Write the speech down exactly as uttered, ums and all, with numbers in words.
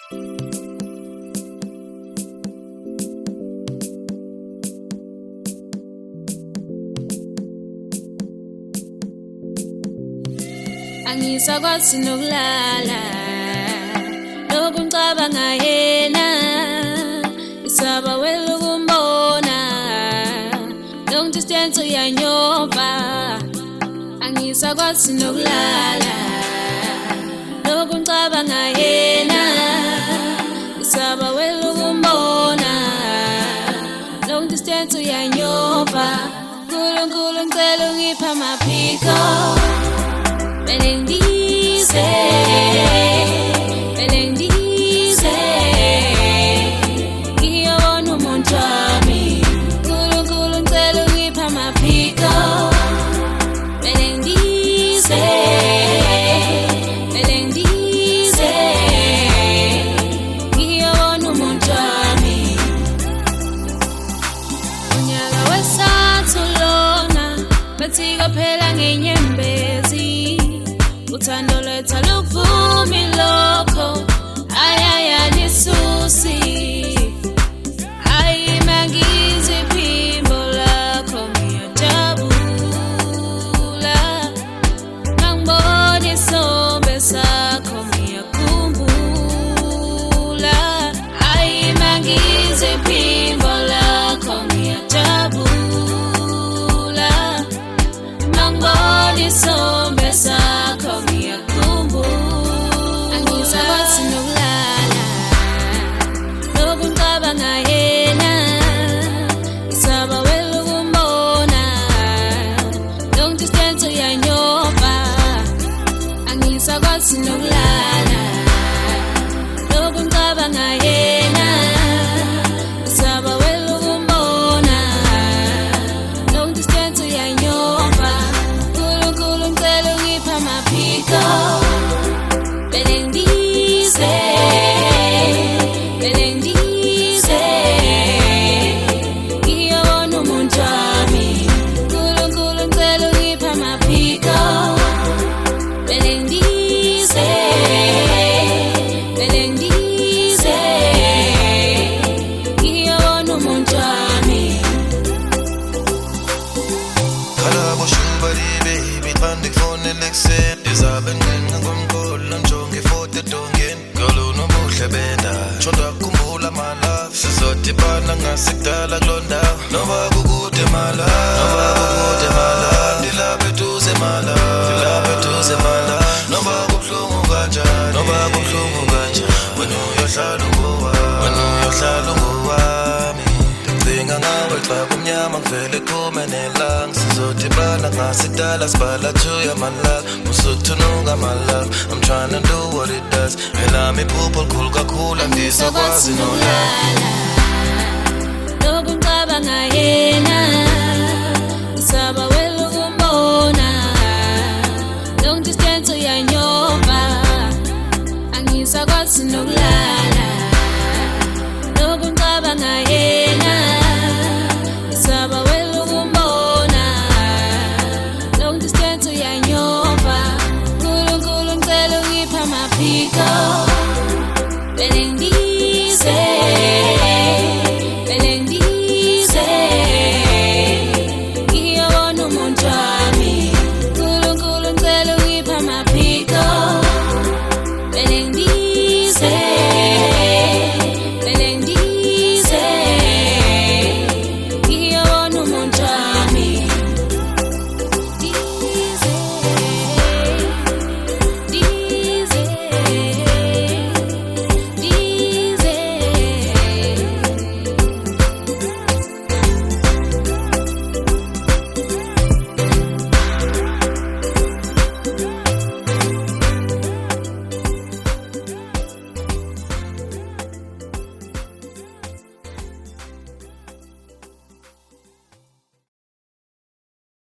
Angisakwazi nokulala lokhu ngicabanga yena isaba welukumbona long distance uyanyoba angisakwazi nokulala lokhu ngicabanga yena isaba welukumbona long distance uyanyoba Nkulunkulu ngicela ungiphe amaphiko Belendize, belendize, ngiyabona umuntu wami, Nkulunkulu ngicela ungiphe amaphiko. Belendize, belendize, ngiyabona umuntu wami. Unyaka wesathu lona, bathi kaphela ngenyembezi. Uthando lwethu aluvumi lokho ayaya lisusi ayi mangizi phimbo lakho ngiyajabula ngangibona isombe sakho ngiyakhumbula ayi mangizi phimbo lakho ngiyajabula ngangibona isombe sakho Angisakwazi nokulala lokhu ngicabanga yena isaba welukumbona long distance uyanyoba angisakwazi nokulala lokhu ngicabanga yena isaba welukumbona long distance uyanyoba Nkulunkulu ngicela ungiphe amaphiko Belendize, belendize, ngiyabona umuntu wami, Nkulunkulu ngicela ungiphe amaphiko. Belendize, belendize, ngiyabona umuntu wami. Khala boshubali baby, qande kufonele ekuseni, ndizabe nginqenqa ngomqolo njonge ifoto edongeni, girl unomuhle benda, shonda kukhumbula my love, sizodibana ngasekudala kulo ndawo, noba kukude my love, noba kukude my love, ndilapha eduze my love, ndilapha eduze my love, noba kubuhlungu kanjani, noba kubuhlungu kanjani, wena uyohlala ungowami, wena uyohlala ungowami. Ndicinga ngawe xa kumnyama kuvele kume nelanga, sizodibana ngasekudala sibhala two ya my love, musukuthununga my love, I'm tryna do what it does, elami iphupho likhulu kakhulu andisakwazi nolala lokhu ngicabanga yena isaba welukumbona long distance uyanyoba angisakwazi nokulala lokhu ngicabanga yena isaba welukumbona long distance uyanyoba Nkulunkulu ngicela ungiphe amaphiko Belendize